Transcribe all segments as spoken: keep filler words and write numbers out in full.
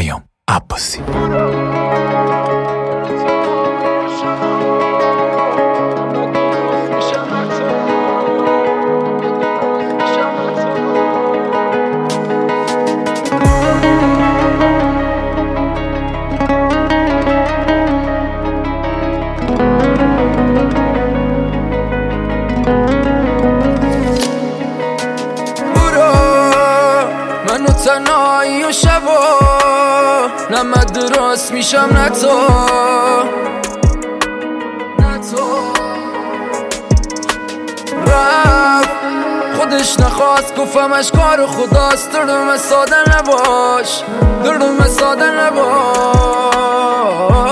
پیام عباسی. منو تنهایی و شبا نه من درست میشم نه تو نه تو رفت خودش نخواست گفتم اشکار خداست دردم ساده نباش دردم ساده نباش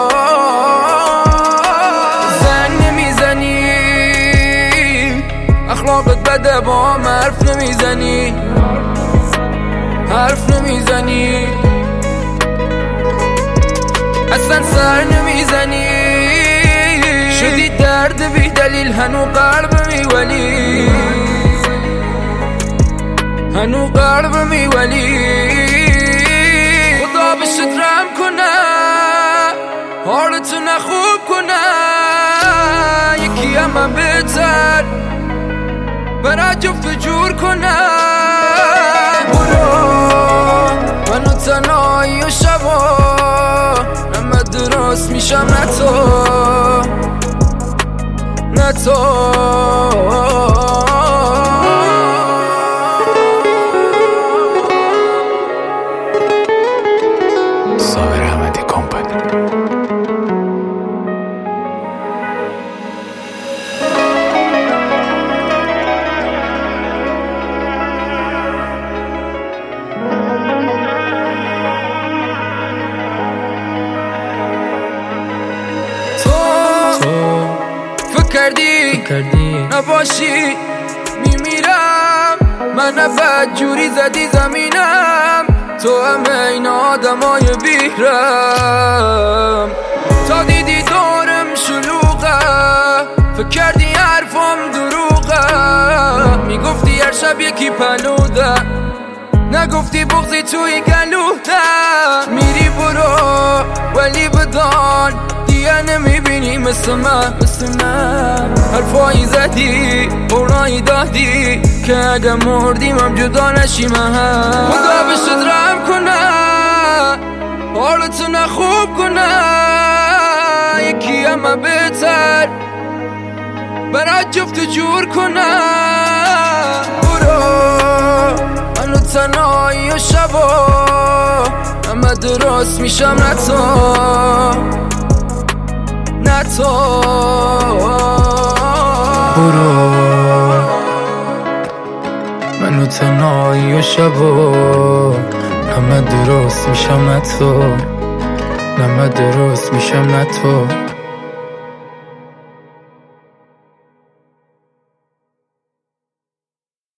زنگ نمیزنی اخلاقت بده با هم حرف نمیزنی حرف نمیزنی اصلا سر نمیزنی شدی درد بی دلیل هنو قلب میولی هنو قلب میولی خدا بشت رحم کنه حالتو نخوب کنه یکی همه بهتر برای جفت جور کنه منو تنهایی و شبا نه من درست میشم نه تو نه تو صابر احمدی کمپانی. کردی نباشی میمیرم من بد جوری زدی زمینم تو همه این آدمای بیرم تا دیدی دورم شلوغه فکر کردی حرفم دروغه میگفتی هر شب یکی پلوده نگفتی بغضی توی گلوده میری برو ولی بدان دیگه نمیبینی مثل من مثل من حرفایی زدی قرآنی دادی که اگه مردیم هم جدا نشیم هم خدا بشت رحم کنه حالتو نخوب کنه یکی همه بهتر برای جفت جور کنه برو منو تنهایی و شبا همه درست میشم نه تو نه تو برو منو تنهایی و شبا همه درست میشم نه تو نه من درست میشم نه تو